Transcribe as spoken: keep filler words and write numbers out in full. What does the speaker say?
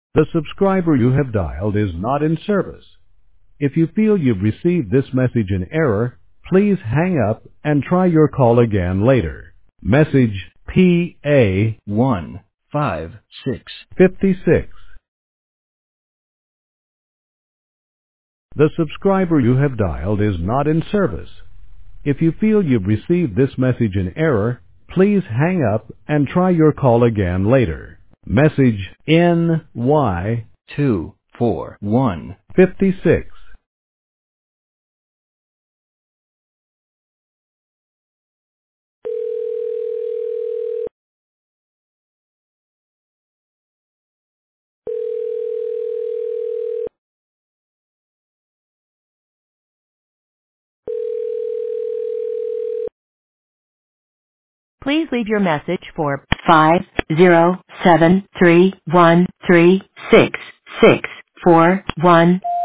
The subscriber you have dialed is not in service. If you feel you've received this message in error, please hang up and try your call again later. Message P A one five six five six. The subscriber you have dialed is not in service. If you feel you've received this message in error, please hang up and try your call again later. Message N Y two four one five six. Please leave your message for five zero seven three one three six six four one.